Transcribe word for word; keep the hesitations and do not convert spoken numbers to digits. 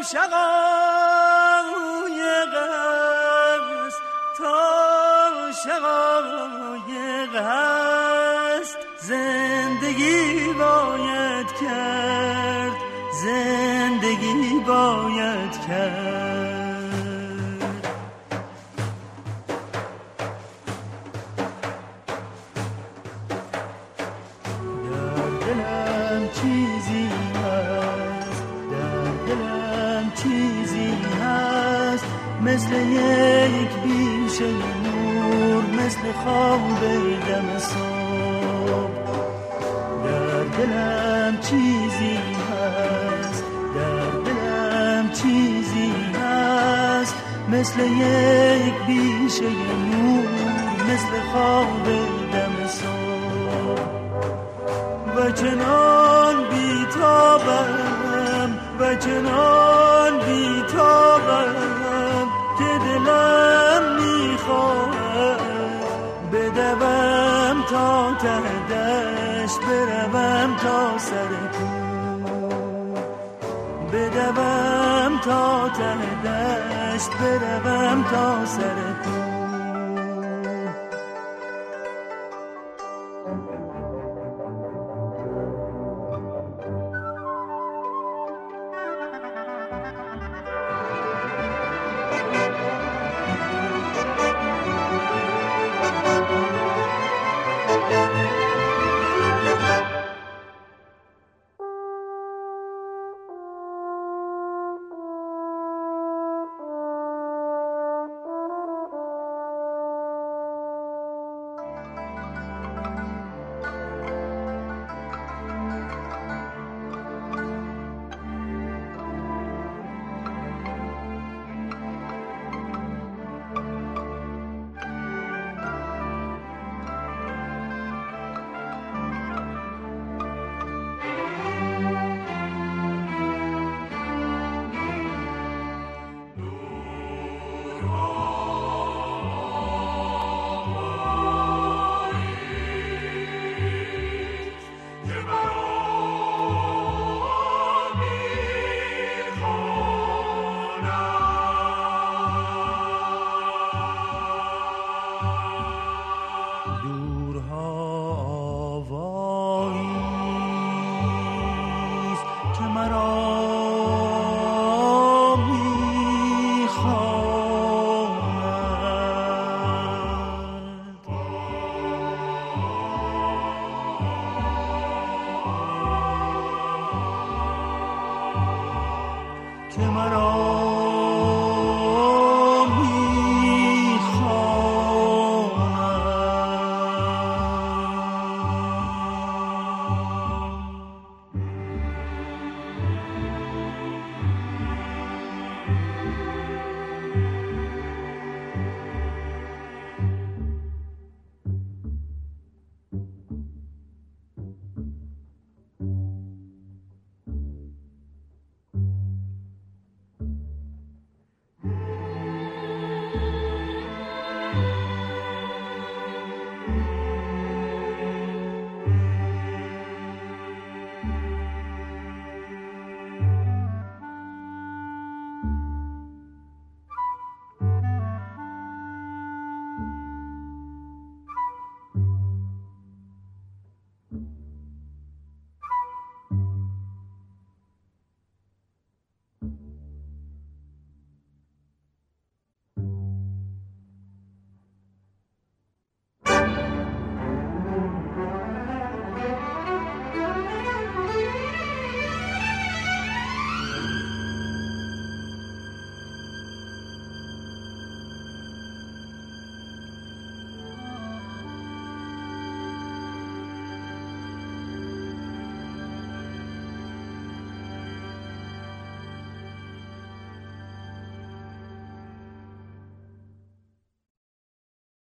شقایق است، تا شقایق است، زندگی باید کرد، زندگی باید کرد. در دلم چیزی هست، در دلم چیزی هست، مثل یک بیشه نور، مثل خواب دم صبح. در دلم چیزی هست، در دلم چیزی هست، مثل یک بیشه نور، مثل خواب دم صبح. و چنان بیتابم، و چنان بیتابم که دلم میخواهد بدوم تا ته دشت، بروم تا سر کوه، بدوم تا ته دشت، بروم تا سر کوه.